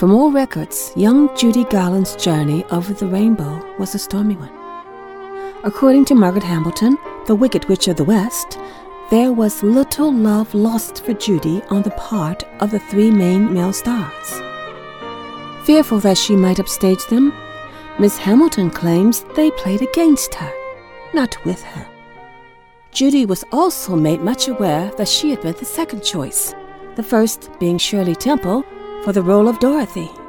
From all records, young Judy Garland's journey over the rainbow was a stormy one. According to Margaret Hamilton, the Wicked Witch of the West, there was little love lost for Judy on the part of the three main male stars. Fearful that she might upstage them, Miss Hamilton claims they played against her, not with her. Judy was also made much aware that she had been the second choice, the first being Shirley Temple for the role of Dorothy.